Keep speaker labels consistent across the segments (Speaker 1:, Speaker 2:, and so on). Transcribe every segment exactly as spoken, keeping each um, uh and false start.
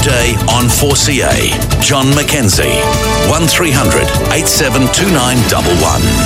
Speaker 1: Today on four C A. John McKenzie. one three hundred eight seven two nine one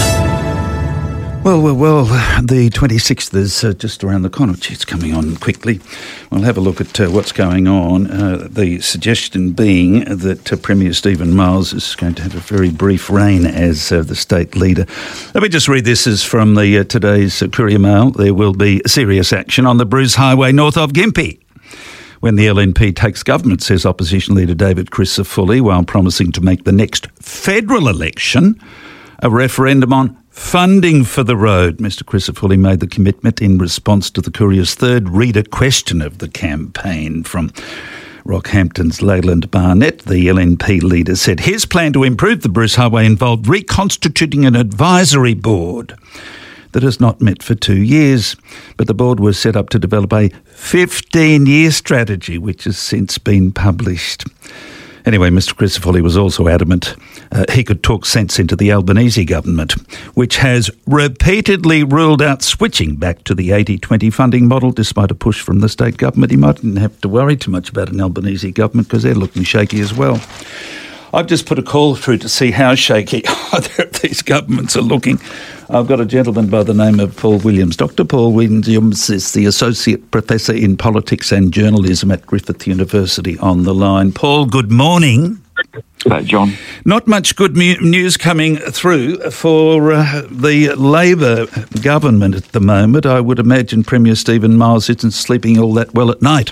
Speaker 1: one.
Speaker 2: Well, well, well, the twenty-sixth is uh, just around the corner. Gee, it's coming on quickly. We'll have a look at uh, what's going on. Uh, the suggestion being that uh, Premier Stephen Miles is going to have a very brief reign as uh, the state leader. Let me just read this. This is from the uh, today's uh, Courier Mail. There will be serious action on the Bruce Highway north of Gympie when the L N P takes government, says opposition leader David Crisafulli, while promising to make the next federal election a referendum on funding for the road. Mister Crisafulli made the commitment in response to the Courier's third reader question of the campaign from Rockhampton's Leyland Barnett. The L N P leader said his plan to improve the Bruce Highway involved reconstituting an advisory board that has not met for two years. But the board was set up to develop a fifteen-year strategy, which has since been published. Anyway, Mister Crisafulli was also adamant uh, he could talk sense into the Albanese government, which has repeatedly ruled out switching back to the eighty twenty funding model, despite a push from the state government. He mightn't have to worry too much about an Albanese government because they're looking shaky as well. I've just put a call through to see how shaky either of these governments are looking. I've got a gentleman by the name of Paul Williams. Doctor Paul Williams is the Associate Professor in Politics and Journalism at Griffith University on the line. Paul, good morning.
Speaker 3: Hello, John.
Speaker 2: Not much good mu- news coming through for uh, the Labor government at the moment. I would imagine Premier Stephen Miles isn't sleeping all that well at night.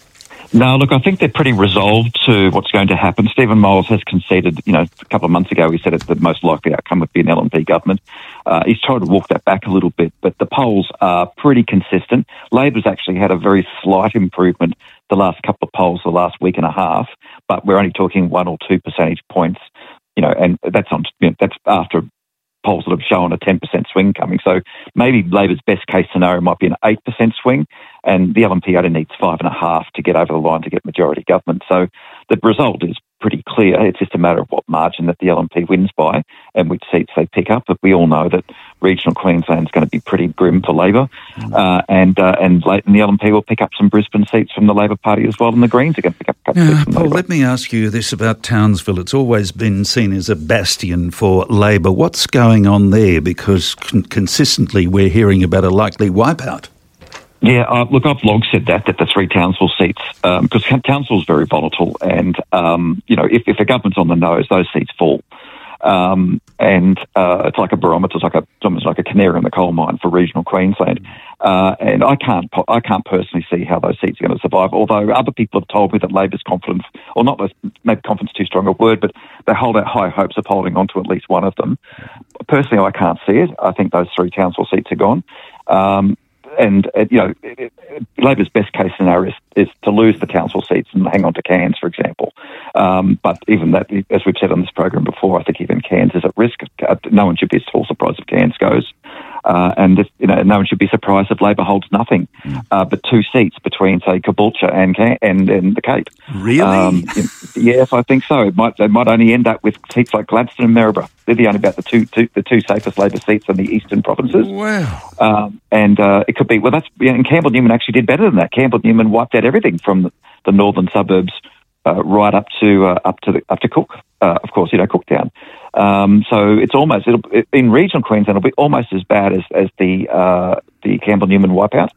Speaker 3: No, look, I think they're pretty resolved to what's going to happen. Stephen Miles has conceded, you know, a couple of months ago he said that the most likely outcome would be an L N P government. Uh, he's tried to walk that back a little bit, but the polls are pretty consistent. Labor's actually had a very slight improvement the last couple of polls, the last week and a half, but we're only talking one or two percentage points, you know, and that's on, you know, that's after polls that have shown a ten percent swing coming. So maybe Labor's best case scenario might be an eight percent swing, and the L N P only needs five and a half to get over the line to get majority government. So the result is pretty clear. It's just a matter of what margin that the L N P wins by and which seats they pick up. But we all know that regional Queensland's going to be pretty grim for Labor, mm. uh, and uh, and, and the L N P will pick up some Brisbane seats from the Labor Party as well, and the Greens are going to pick up a couple
Speaker 2: yeah,
Speaker 3: seats from
Speaker 2: Paul,
Speaker 3: Labor.
Speaker 2: Let me ask you this about Townsville. It's always been seen as a bastion for Labor. What's going on there? Because con- consistently we're hearing about a likely wipeout.
Speaker 3: Yeah, uh, look, I've long said that, that the three Townsville seats, because um, Townsville's very volatile, and, um, you know, if, if the government's on the nose, those seats fall. Um, and uh, it's like a barometer, it's like a, it's almost like a canary in the coal mine for regional Queensland. Uh, and I can't I can't personally see how those seats are going to survive, although other people have told me that Labor's confidence, or not, maybe confidence too strong a word, but they hold out high hopes of holding on to at least one of them. Personally, I can't see it. I think those three Townsville seats are gone. Um, And, uh, you know, it, it, Labor's best case scenario is, is to lose the council seats and hang on to Cairns, for example. Um, but even that, as we've said on this program before, I think even Cairns is at risk. Uh, no one should be at all surprised if Cairns goes. Uh, and, if, you know, no one should be surprised if Labor holds nothing uh, but two seats between, say, Caboolture and, Can- and and the Cape.
Speaker 2: Really?
Speaker 3: Um, yes, I think so. It might they might only end up with seats like Gladstone and Maryborough. They're the only about the two, two the two safest Labor seats in the eastern provinces.
Speaker 2: Wow.
Speaker 3: Um, and uh, it could be well. That's yeah, and Campbell Newman actually did better than that. Campbell Newman wiped out everything from the, the northern suburbs uh, right up to uh, up to the, up to Cook. Uh, of course, you know, Cooktown. Um, so it's almost it'll, it, in regional Queensland, it'll be almost as bad as as the uh, the Campbell Newman wipeout.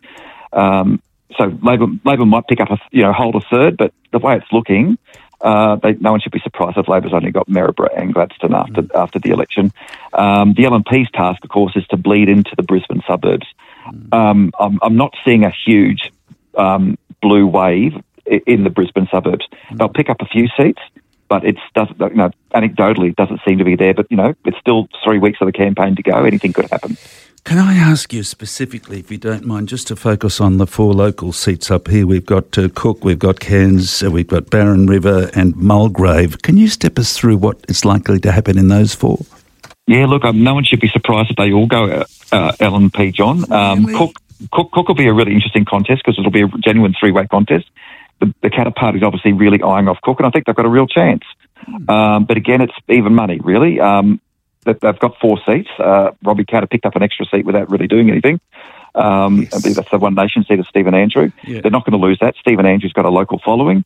Speaker 3: Um, so Labor Labor might pick up a you know hold a third, but the way it's looking, uh, they, no one should be surprised if Labor's only got Maryborough and Gladstone after mm. after the election. Um, the L N P's task, of course, is to bleed into the Brisbane suburbs. Mm. Um, I'm, I'm not seeing a huge um, blue wave in the Brisbane suburbs. Mm. They'll pick up a few seats, but it's doesn't you know anecdotally it doesn't seem to be there. But you know, it's still three weeks of the campaign to go. Anything could happen.
Speaker 2: Can I ask you specifically, if you don't mind, just to focus on the four local seats up here? We've got uh, Cook, we've got Cairns, uh, we've got Barron River and Mulgrave. Can you step us through what is likely to happen in those four?
Speaker 3: Yeah, look, um, no one should be surprised if they all go uh, uh, L N P, John. Um, really? Cook, Cook, Cook will be a really interesting contest because it'll be a genuine three-way contest. The, the Katter Party is obviously really eyeing off Cook, and I think they've got a real chance. Mm. Um, but again, it's even money, really. Um, They've got four seats. Uh, Robbie Katter picked up an extra seat without really doing anything. Um, yes. I believe that's the One Nation seat of Stephen Andrew. Yeah. They're not going to lose that. Stephen Andrew's got a local following.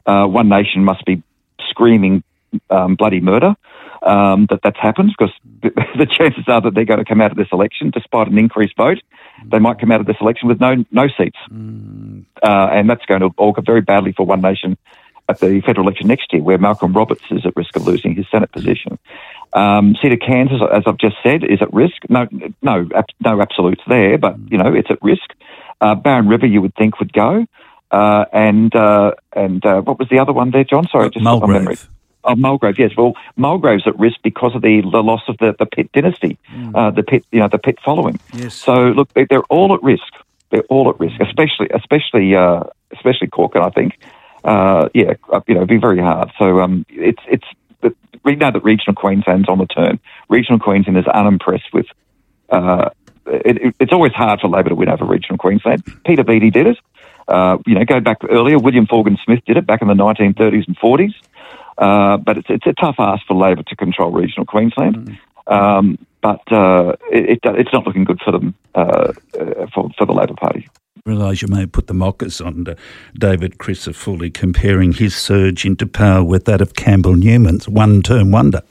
Speaker 3: uh, One Nation must be screaming um, bloody murder um, that that's happened, because the, the chances are that they're going to come out of this election, despite an increased vote, they might come out of this election with no no seats. Mm. Uh, and that's going to augur very badly for One Nation at the federal election next year, where Malcolm Roberts is at risk of losing his Senate position. Um, Seat of Kansas, as I've just said, is at risk. No, no, no absolutes there, but, you know, it's at risk. Uh, Barron River, you would think, would go. Uh, and uh, and uh, what was the other one there, John? Sorry, just
Speaker 2: Mulgrave.
Speaker 3: my memory. Oh, Mulgrave, yes. Well, Mulgrave's at risk because of the, the loss of the, the Pitt dynasty, mm. uh, the Pitt, you know, the Pitt following.
Speaker 2: Yes.
Speaker 3: So look, they, they're all at risk. They're all at risk, especially, especially, uh, especially Corkin. I think, uh, yeah, you know, it'd be very hard. So um, it's it's we know that regional Queensland's on the turn. Regional Queensland is unimpressed with. Uh, it, it, it's always hard for Labor to win over regional Queensland. Peter Beattie did it. Uh, you know, go back earlier. William Forgan Smith did it back in the nineteen thirties and forties. Uh, but it's it's a tough ask for Labor to control regional Queensland. Mm. Um, but uh, it, it, it's not looking good for them, uh, for, for the Labor Party.
Speaker 2: I realise you may have put the mockers on to David Crisafulli, comparing his surge into power with that of Campbell Newman's one-term wonder.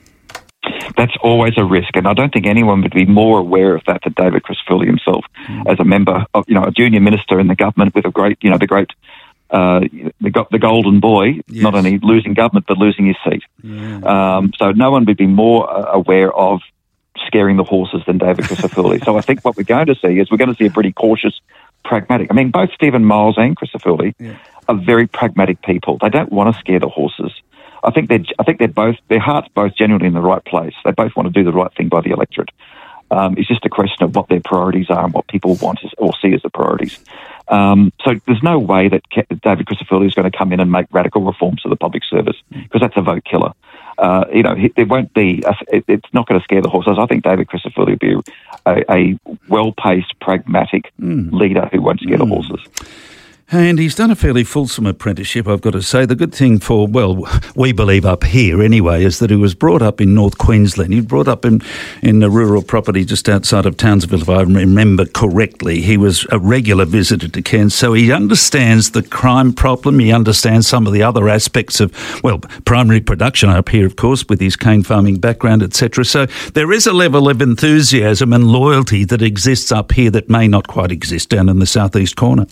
Speaker 3: That's always a risk, and I don't think anyone would be more aware of that than David Crisafulli himself, mm. as a member of, you know, a junior minister in the government with a great, you know, the great, uh, the, the golden boy, yes. Not only losing government but losing his seat. Yeah. Um, so no one would be more uh, aware of scaring the horses than David Crisafulli. So I think what we're going to see is we're going to see a pretty cautious, pragmatic. I mean, both Stephen Miles and Crisafulli yeah. are very pragmatic people. They don't want to scare the horses. I think they're. I think they're both. Their hearts both genuinely in the right place. They both want to do the right thing by the electorate. Um, it's just a question of what their priorities are and what people want or see as the priorities. Um, so there's no way that David Crisafulli is going to come in and make radical reforms to the public service, because that's a vote killer. Uh, you know, there won't be. A, it's not going to scare the horses. I think David Crisafulli will be a, a well-paced, pragmatic mm. leader who won't scare mm. the horses.
Speaker 2: And he's done a fairly fulsome apprenticeship, I've got to say. The good thing for, well, we believe up here anyway, is that he was brought up in North Queensland. He was brought up in, in a rural property just outside of Townsville, if I remember correctly. He was a regular visitor to Cairns, so he understands the crime problem. He understands some of the other aspects of, well, primary production up here, of course, with his cane farming background, et cetera. So there is a level of enthusiasm and loyalty that exists up here that may not quite exist down in the southeast corner.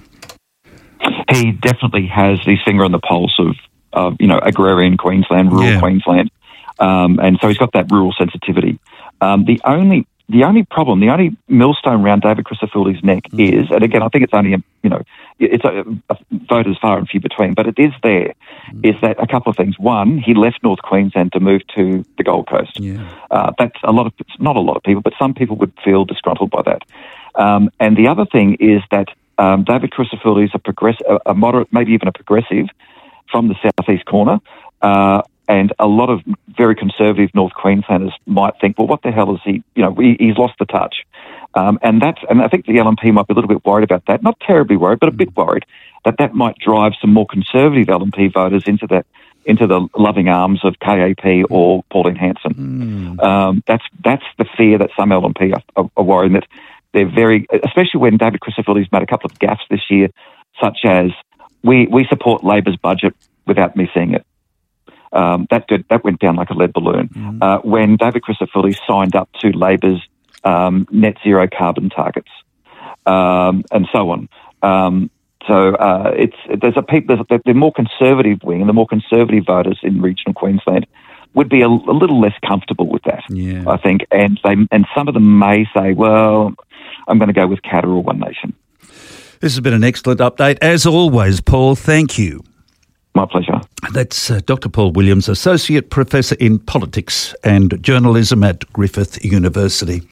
Speaker 3: He definitely has his finger on the pulse of, of you know, agrarian Queensland, rural yeah. Queensland, um, and so he's got that rural sensitivity. Um, the only the only problem, the only millstone around David Crisafulli's neck mm. is, and again, I think it's only a, you know, it's a, a voters far and few between, but it is there. Mm. Is that a couple of things? One, he left North Queensland to move to the Gold Coast. Yeah. Uh, that's a lot of not a lot of people, but some people would feel disgruntled by that. Um, and the other thing is that. Um, David Crisafulli is a, progress- a, a moderate, maybe even a progressive from the southeast corner, uh, and a lot of very conservative North Queenslanders might think, well, what the hell is he, you know, he, he's lost the touch. Um, and that's, and I think the L N P might be a little bit worried about that, not terribly worried, but a bit worried that that might drive some more conservative L N P voters into the, into the loving arms of K A P or Pauline Hanson. Mm. Um, that's, that's the fear that some L N P are, are, are worried that. They're very, especially when David Crisafulli's made a couple of gaffes this year, such as we, we support Labor's budget without me seeing it. Um, that did, that went down like a lead balloon. Mm. Uh, when David Crisafulli signed up to Labor's um, net zero carbon targets, um, and so on. Um, so uh, it's there's a people there's a, the more conservative wing and the more conservative voters in regional Queensland would be a, a little less comfortable with that, yeah. I think, and they and some of them may say, well, I'm going to go with Katter or One Nation.
Speaker 2: This has been an excellent update. As always, Paul, thank you.
Speaker 3: My pleasure.
Speaker 2: That's uh, Doctor Paul Williams, Associate Professor in Politics and Journalism at Griffith University.